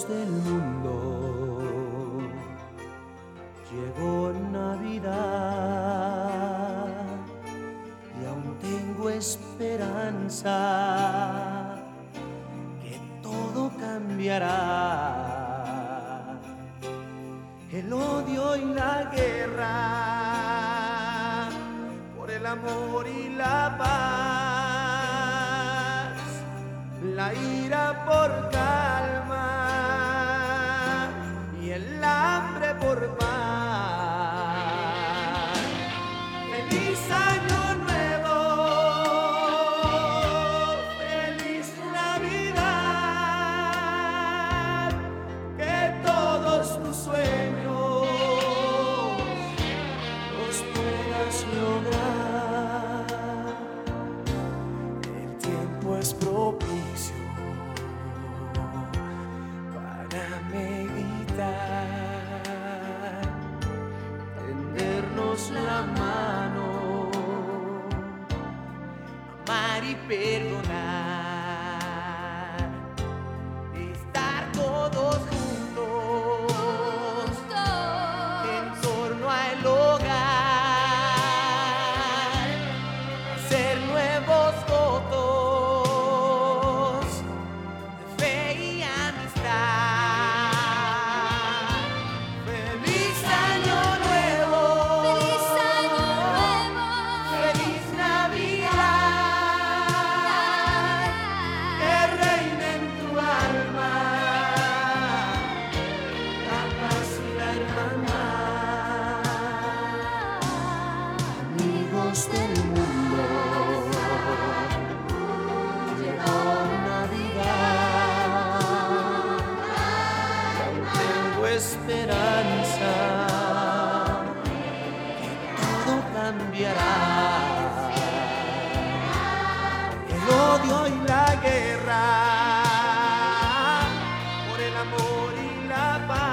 amigos del mundo, llegó Navidad y aún tengo esperanza que todo cambiará. El odio y la guerra por el amor y la paz, la ira por calma y el hambre por paz. ¡Feliz Año Nuevo! ¡Feliz Navidad! Que todos tus sueños los puedas lograr. El tiempo es propicio para meditar, tendernos la mano, amar y perdonar, estar todos juntos en torno al hogar, hacer nuevos votos de fe y amistad. ¡Feliz Año Nuevo! ¡Feliz Año Nuevo! ¡Feliz Navidad! Que reine en tu alma la paz y la hermandad. Amigos del mundo, llegó Navidad y aún tengo esperanza que todo cambiará. El odio y la guerra por el amor y la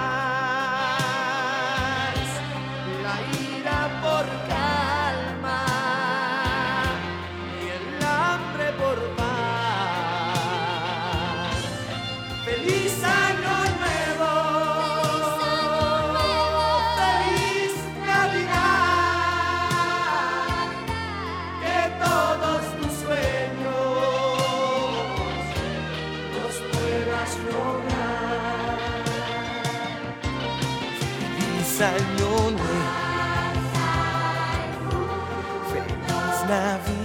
paz, la ira por calma y el hambre por paz. ¡Feliz Año Nuevo! ¡Feliz Navidad! Que todos tus sueños los puedas lograr. ¡Feliz Año Nuevo! ¡Feliz Navidad!